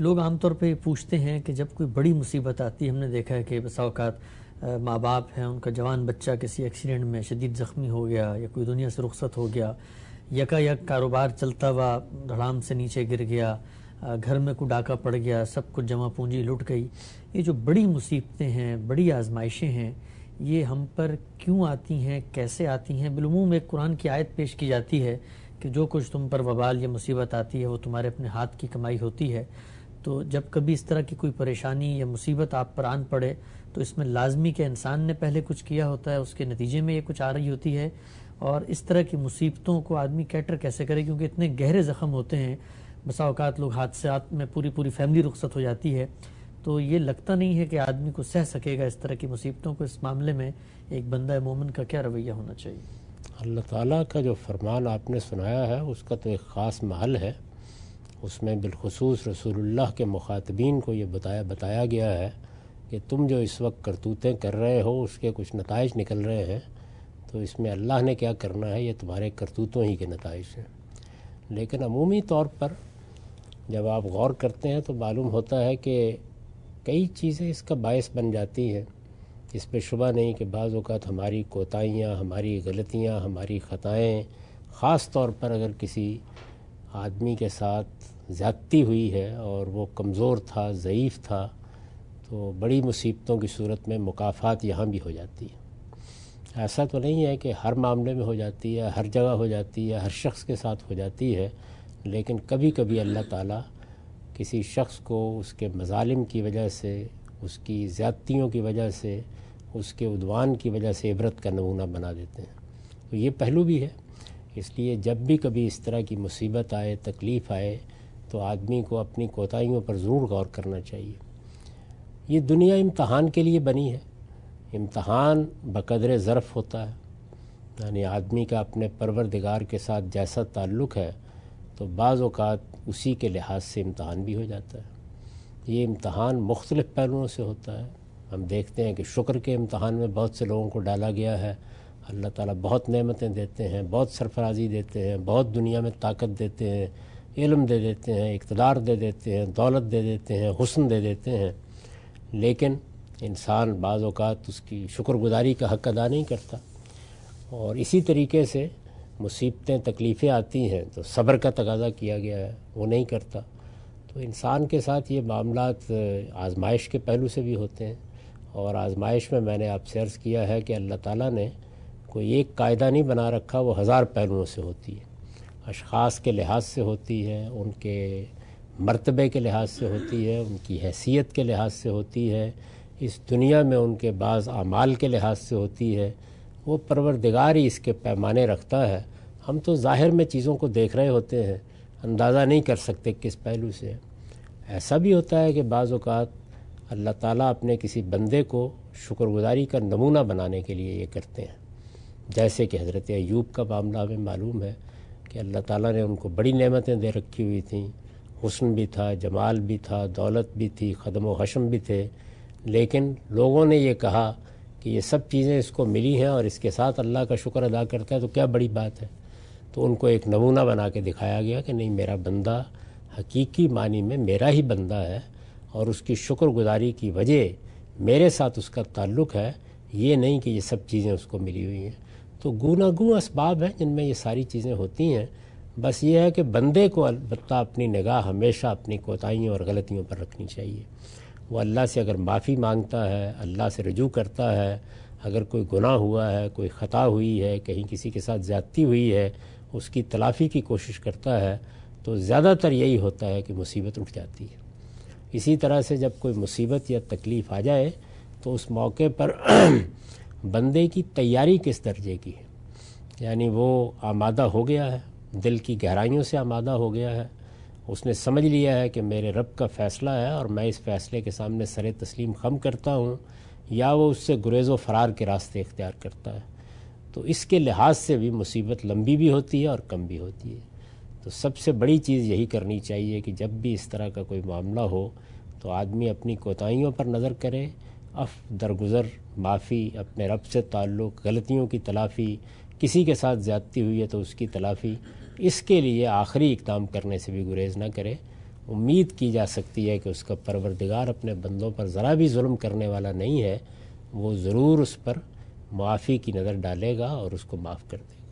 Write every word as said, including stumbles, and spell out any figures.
لوگ عام طور پہ پوچھتے ہیں کہ جب کوئی بڑی مصیبت آتی ہے، ہم نے دیکھا ہے کہ بسا اوقات ماں باپ ہیں، ان کا جوان بچہ کسی ایکسیڈنٹ میں شدید زخمی ہو گیا یا کوئی دنیا سے رخصت ہو گیا، یکا یک کاروبار چلتا ہوا دھڑام سے نیچے گر گیا، گھر میں کوئی ڈاکہ پڑ گیا، سب کچھ جمع پونجی لٹ گئی۔ یہ جو بڑی مصیبتیں ہیں، بڑی آزمائشیں ہیں، یہ ہم پر کیوں آتی ہیں، کیسے آتی ہیں؟ بالعموم ایک قرآن کی آیت پیش کی جاتی ہے کہ جو کچھ تم پر وبال یا مصیبت آتی ہے وہ تمہارے اپنے ہاتھ کی کمائی ہوتی ہے۔ تو جب کبھی اس طرح کی کوئی پریشانی یا مصیبت آپ پر آن پڑے تو اس میں لازمی کہ انسان نے پہلے کچھ کیا ہوتا ہے، اس کے نتیجے میں یہ کچھ آ رہی ہوتی ہے، اور اس طرح کی مصیبتوں کو آدمی کیٹر کیسے کرے، کیونکہ اتنے گہرے زخم ہوتے ہیں، بسا اوقات لوگ حادثات میں پوری پوری فیملی رخصت ہو جاتی ہے، تو یہ لگتا نہیں ہے کہ آدمی کو سہ سکے گا اس طرح کی مصیبتوں کو۔ اس معاملے میں ایک بندہ مومن کا کیا رویہ ہونا چاہیے؟ اللہ تعالیٰ کا جو فرمان آپ نے سنایا ہے اس کا تو ایک خاص محل ہے، اس میں بالخصوص رسول اللہ کے مخاطبین کو یہ بتایا بتایا گیا ہے کہ تم جو اس وقت کرتوتیں کر رہے ہو اس کے کچھ نتائج نکل رہے ہیں، تو اس میں اللہ نے کیا کرنا ہے، یہ تمہارے کرتوتوں ہی کے نتائج ہیں۔ لیکن عمومی طور پر جب آپ غور کرتے ہیں تو معلوم ہوتا ہے کہ کئی چیزیں اس کا باعث بن جاتی ہیں۔ اس پہ شبہ نہیں کہ بعض اوقات ہماری کوتاہیاں، ہماری غلطیاں، ہماری خطائیں، خاص طور پر اگر کسی آدمی کے ساتھ زیادتی ہوئی ہے اور وہ کمزور تھا، ضعیف تھا، تو بڑی مصیبتوں کی صورت میں مکافات یہاں بھی ہو جاتی ہے۔ ایسا تو نہیں ہے کہ ہر معاملے میں ہو جاتی ہے، ہر جگہ ہو جاتی ہے، ہر شخص کے ساتھ ہو جاتی ہے، لیکن کبھی کبھی اللہ تعالیٰ کسی شخص کو اس کے مظالم کی وجہ سے، اس کی زیادتیوں کی وجہ سے، اس کے عدوان کی وجہ سے عبرت کا نمونہ بنا دیتے ہیں۔ تو یہ پہلو بھی ہے، اس لیے جب بھی کبھی اس طرح کی مصیبت آئے، تکلیف آئے، تو آدمی کو اپنی کوتاہیوں پر ضرور غور کرنا چاہیے۔ یہ دنیا امتحان کے لیے بنی ہے، امتحان بقدر ظرف ہوتا ہے، یعنی آدمی کا اپنے پروردگار کے ساتھ جیسا تعلق ہے تو بعض اوقات اسی کے لحاظ سے امتحان بھی ہو جاتا ہے۔ یہ امتحان مختلف پہلوؤں سے ہوتا ہے۔ ہم دیکھتے ہیں کہ شکر کے امتحان میں بہت سے لوگوں کو ڈالا گیا ہے، اللہ تعالیٰ بہت نعمتیں دیتے ہیں، بہت سرفرازی دیتے ہیں، بہت دنیا میں طاقت دیتے ہیں، علم دے دیتے ہیں، اقتدار دے دیتے ہیں، دولت دے دیتے ہیں، حسن دے دیتے ہیں، لیکن انسان بعض اوقات اس کی شکر گزاری کا حق ادا نہیں کرتا، اور اسی طریقے سے مصیبتیں، تکلیفیں آتی ہیں تو صبر کا تقاضا کیا گیا ہے، وہ نہیں کرتا۔ تو انسان کے ساتھ یہ معاملات آزمائش کے پہلو سے بھی ہوتے ہیں، اور آزمائش میں میں نے آپ سے عرض کیا ہے کہ اللہ تعالیٰ نے کوئی ایک قاعدہ نہیں بنا رکھا، وہ ہزار پہلوؤں سے ہوتی ہے، اشخاص کے لحاظ سے ہوتی ہے، ان کے مرتبے کے لحاظ سے ہوتی ہے، ان کی حیثیت کے لحاظ سے ہوتی ہے، اس دنیا میں ان کے بعض اعمال کے لحاظ سے ہوتی ہے۔ وہ پروردگار ہی اس کے پیمانے رکھتا ہے، ہم تو ظاہر میں چیزوں کو دیکھ رہے ہوتے ہیں، اندازہ نہیں کر سکتے کس پہلو سے۔ ایسا بھی ہوتا ہے کہ بعض اوقات اللہ تعالیٰ اپنے کسی بندے کو شکر گزاری کا نمونہ بنانے کے لیے یہ کرتے ہیں، جیسے کہ حضرت ایوب کا معاملہ ہمیں معلوم ہے کہ اللہ تعالیٰ نے ان کو بڑی نعمتیں دے رکھی ہوئی تھیں، حسن بھی تھا، جمال بھی تھا، دولت بھی تھی، خدم و حشم بھی تھے، لیکن لوگوں نے یہ کہا کہ یہ سب چیزیں اس کو ملی ہیں اور اس کے ساتھ اللہ کا شکر ادا کرتا ہے تو کیا بڑی بات ہے۔ تو ان کو ایک نمونہ بنا کے دکھایا گیا کہ نہیں، میرا بندہ حقیقی معنی میں میرا ہی بندہ ہے، اور اس کی شکر گزاری کی وجہ میرے ساتھ اس کا تعلق ہے، یہ نہیں کہ یہ سب چیزیں اس کو ملی ہوئی ہیں۔ تو گوناگوں اسباب ہیں جن میں یہ ساری چیزیں ہوتی ہیں، بس یہ ہے کہ بندے کو البتہ اپنی نگاہ ہمیشہ اپنی کوتاہیوں اور غلطیوں پر رکھنی چاہیے۔ وہ اللہ سے اگر معافی مانگتا ہے، اللہ سے رجوع کرتا ہے، اگر کوئی گناہ ہوا ہے، کوئی خطا ہوئی ہے، کہیں کسی کے ساتھ زیادتی ہوئی ہے، اس کی تلافی کی کوشش کرتا ہے، تو زیادہ تر یہی ہوتا ہے کہ مصیبت اٹھ جاتی ہے۔ اسی طرح سے جب کوئی مصیبت یا تکلیف آ جائے تو اس موقع پر بندے کی تیاری کس درجے کی ہے، یعنی وہ آمادہ ہو گیا ہے، دل کی گہرائیوں سے آمادہ ہو گیا ہے، اس نے سمجھ لیا ہے کہ میرے رب کا فیصلہ ہے اور میں اس فیصلے کے سامنے سر تسلیم خم کرتا ہوں، یا وہ اس سے گریز و فرار کے راستے اختیار کرتا ہے۔ تو اس کے لحاظ سے بھی مصیبت لمبی بھی ہوتی ہے اور کم بھی ہوتی ہے۔ تو سب سے بڑی چیز یہی کرنی چاہیے کہ جب بھی اس طرح کا کوئی معاملہ ہو تو آدمی اپنی کوتاہیوں پر نظر کرے، اف درگزر، معافی، اپنے رب سے تعلق، غلطیوں کی تلافی، کسی کے ساتھ زیادتی ہوئی ہے تو اس کی تلافی، اس کے لیے آخری اقدام کرنے سے بھی گریز نہ کرے، امید کی جا سکتی ہے کہ اس کا پروردگار اپنے بندوں پر ذرا بھی ظلم کرنے والا نہیں ہے، وہ ضرور اس پر معافی کی نظر ڈالے گا اور اس کو معاف کر دے گا۔